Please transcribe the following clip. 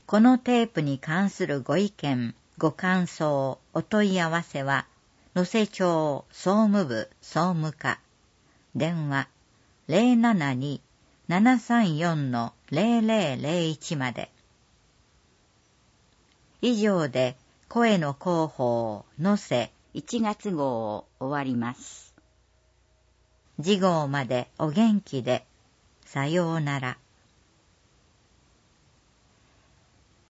このテープに関するご意見、ご感想、お問い合わせは、能勢町総務部総務課、電話 072-734-0001 まで。以上で、声の広報能勢1月号を終わります。次号までお元気で、さようなら。